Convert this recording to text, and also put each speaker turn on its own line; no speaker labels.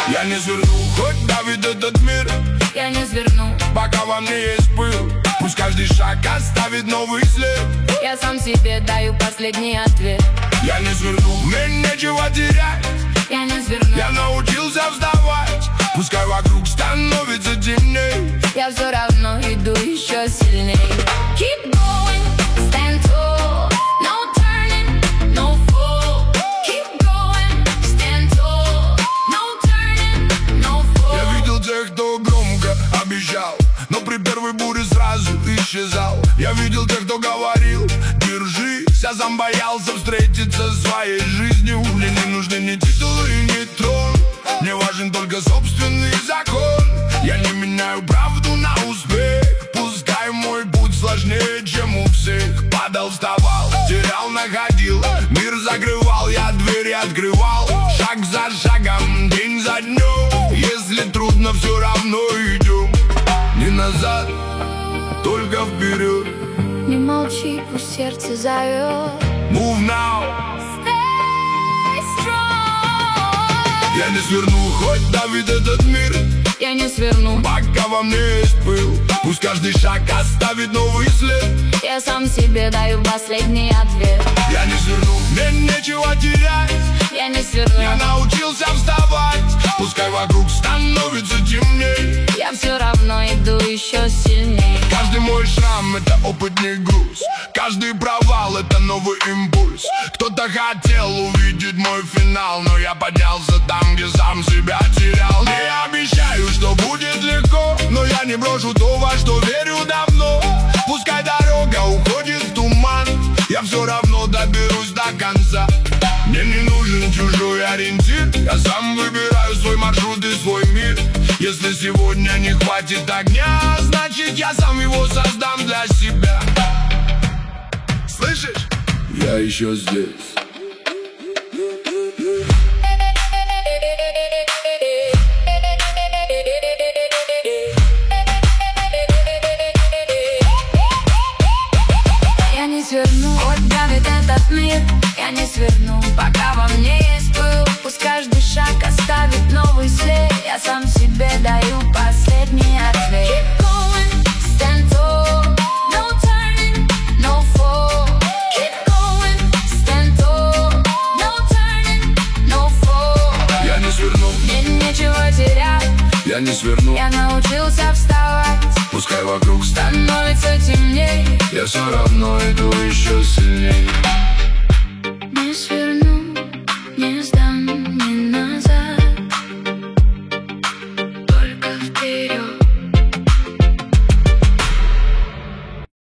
Я не сверну, хоть давит этот мир.
Я не сверну,
пока во мне есть пыл. Пусть каждый шаг оставит новый след.
я сам себе даю последний ответ.
Я не сверну, мне нечего терять.
Я не сверну,
я научился вставать. Пускай вокруг становится темней,
я все равно иду еще сильней. Keep going, stand tall. No turning, no fall. Keep going, stand tall. No turning, no fall.
Я видел тех, кто громко обещал, но при первой буре сразу исчезал. Я видел тех, кто говорил: держись, я сам боялся встретиться со своей жизнью. Мне не нужны ни титулы, ни трон, мне важен только собственный закон. Я не меняю правду на успех, пускай мой путь сложнее, чем у всех. Падал, вставал, терял, находил, мир закрывал, я двери открывал. Шаг за шагом, день за днем, если трудно, все равно идем. Не назад, только вперед.
Не молчи, пусть сердце зовет.
Move now.
Stay strong.
Я не сверну, хоть давит этот мир.
Я не сверну,
пока во мне есть пыл. Пусть каждый шаг оставит новый след.
я сам себе даю последний ответ.
Я не сверну, мне нечего терять.
Я не сверну,
я научился вставать. Пускай вокруг становится темней,
я все равно иду еще сильней.
Каждый мой шрам — это опытный груз. Каждый провал — это новый импульс. Кто-то хотел увидеть мой финал, но я поднялся там, где сам себя терял. Не обещаю, что будет легко, но я не брошу то, во что верю давно. Пускай дорога уходит в туман, я все равно доберусь до конца. Мне не нужен чужой ориентир, я сам выбираю свой маршрут и свой мир. Если сегодня не хватит огня, значит я сам его создам для себя. Слышишь? Я еще здесь.
Я не сверну, хоть давит этот мир. Я не сверну, пока во мне есть пыл. Пусть каждый шаг оставит новый след. Я сам себе даю последний ответ. Keep going, stand tall. No turning, no fall. Keep going, stand tall. No turning, no fall.
Я не сверну,
мне нечего терять.
я не сверну,
я научился вставать.
пускай вокруг
становится темней,
я все равно иду еще сильней.